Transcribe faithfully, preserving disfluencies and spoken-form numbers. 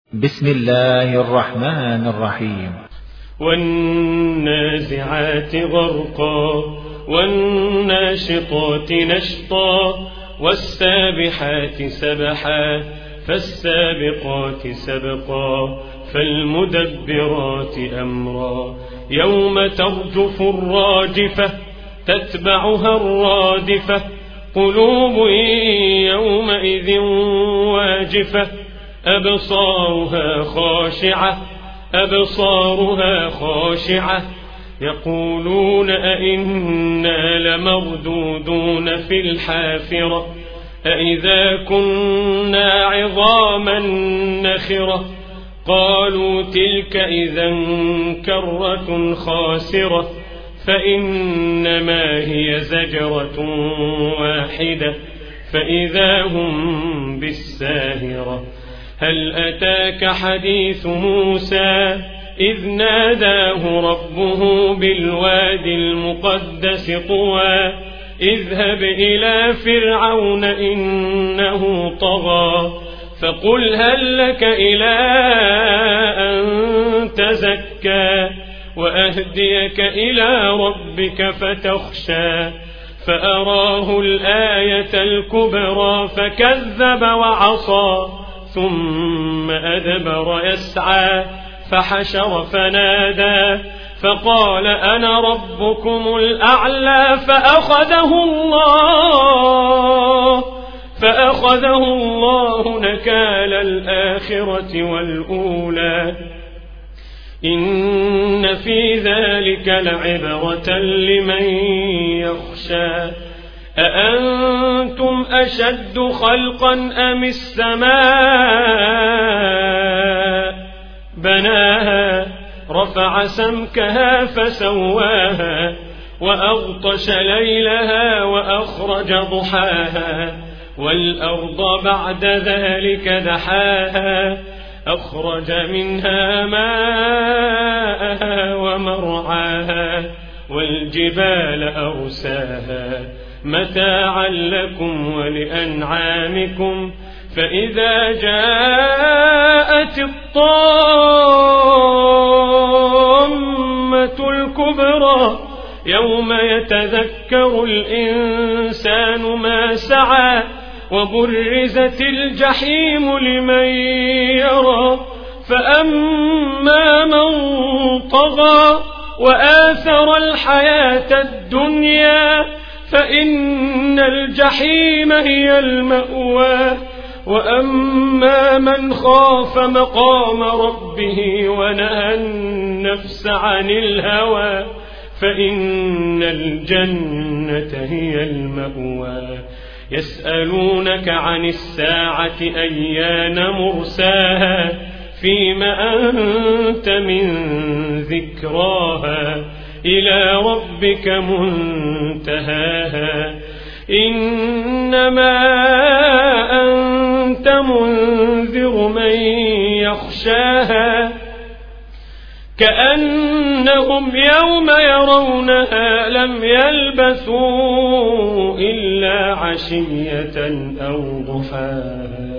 بسم الله الرحمن الرحيم. والنازعات غرقا والناشطات نشطا والسابحات سبحا فالسابقات سبقا فالمدبرات أمرا يوم ترجف الراجفة تتبعها الرادفة قلوب يومئذ واجفة أبصارها خاشعة أبصارها خاشعة يقولون أئنا لمردودون في الحافرة أئذا كنا عظاما نخرة قالوا تلك إذا كرة خاسرة فإنما هي زجرة واحدة فإذا هم بالساهرة هل أتاك حديث موسى إذ ناداه ربه بالوادي المقدس طوى اذهب إلى فرعون إنه طغى فقل هل لك إلى أن تزكى وأهديك إلى ربك فتخشى فأراه الآية الكبرى فكذب وعصى ثم أدبر يسعى فحشر فنادى فقال أنا ربكم الأعلى فأخذه الله فأخذه الله نكال الآخرة والأولى إن في ذلك لعبرة لمن يخشى أأنتم أشد خلقا أم السماء بناها رفع سمكها فسواها وأغطش ليلها وأخرج ضحاها والأرض بعد ذلك دحاها أخرج منها ماءها ومرعاها والجبال أرساها متاعا لكم ولأنعامكم فإذا جاءت الطامة الكبرى يوم يتذكر الإنسان ما سعى وبرزت الجحيم لمن يرى فأما من طغى وآثر الحياة الدنيا فإن الجحيم هي المأوى وأما من خاف مقام ربه ونهى النفس عن الهوى فإن الجنة هي المأوى يسألونك عن الساعة أيان مرساها فيم أنت من ذكراها إلى ربك منتهاها إنما أنت منذر من يخشاها كأنهم يوم يرونها لم يلبثوا إلا عشية أو ضحاها.